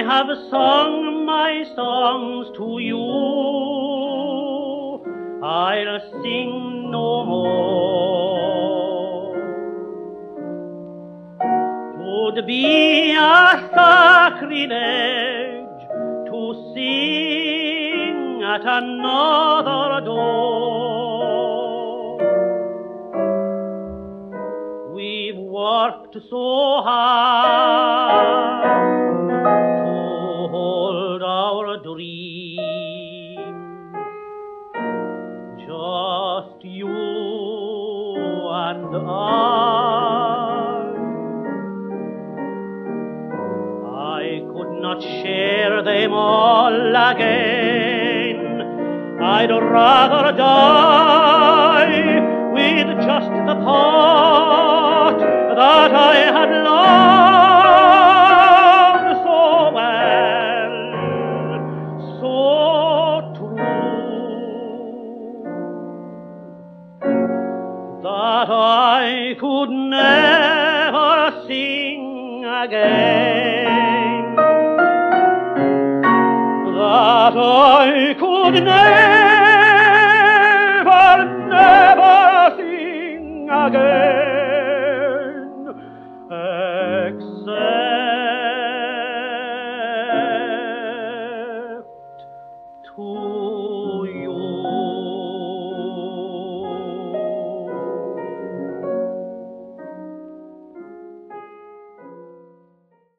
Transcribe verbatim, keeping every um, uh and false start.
have sung my songs to you, I'll sing no more. 'Twould be a sacrilege to sing at another door. We've worked so hard to hold our dreams, just you and I. I could not share them all again. I'd rather die with just the thought that I had loved so well, so true, that I could never sing again, that I could never, never sing again.